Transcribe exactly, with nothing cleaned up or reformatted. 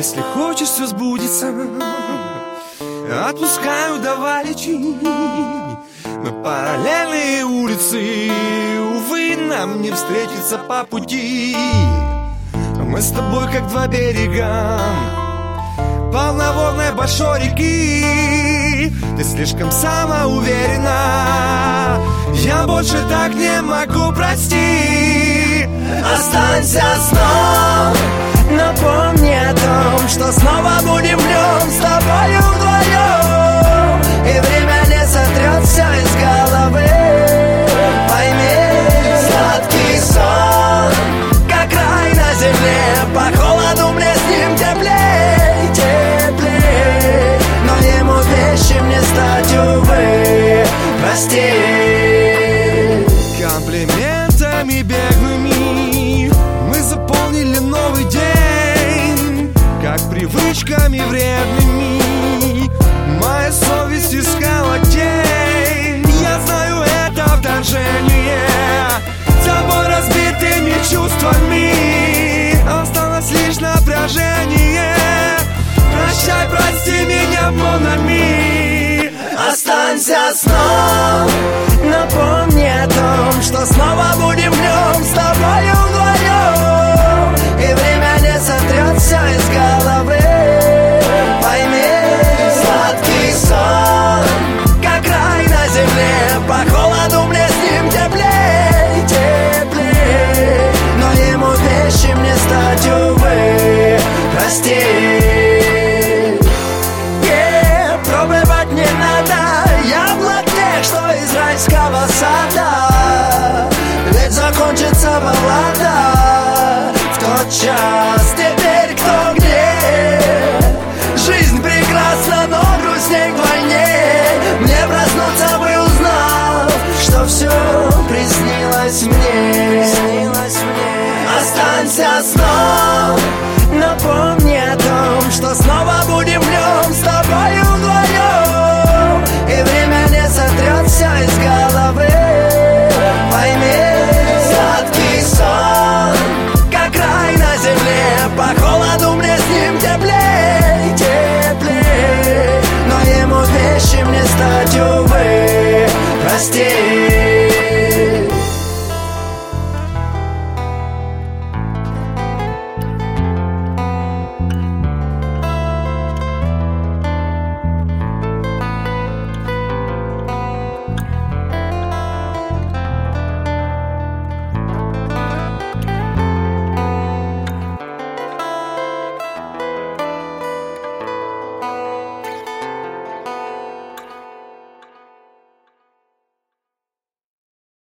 Если хочешь, все сбудется. Отпускаю давай лечи на параллельные улицы. Увы, нам не встретиться по пути. Мы с тобой как два берега полноводной большой реки. Ты слишком самоуверена, я больше так не могу, прости. Останься сном, напомни о том, что снова будем днем с тобою вдвоем. И время не сотрет все из головы. Пойми, сладкий сон, как рай на земле. По холоду мне с ним теплей, теплей. Но ему вещим не стать, увы, прости. Комплиментами беглыми мы заполнили новый день, как привычками вредными моя совесть искала тень. Я знаю это вторжение тобой разбитыми чувствами. Осталось лишь напряжение. Прощай, прости меня, Монами. Останься сном, напомни о том, что снова будем днем с тобою вдвоем. И время не сотрет все из головы. Пойми, сладкий сон, как рай на земле. По холоду мне с ним теплей, теплей. Но ему вещим не стать, увы, прости. Пробовать не надо яблок тех, что из райского сада. Ведь закончится баллада в тот час. Теперь кто где? Жизнь прекрасна, но грустней вдвойне. Мне проснуться бы, узнав, что все приснилось мне. Останься сном.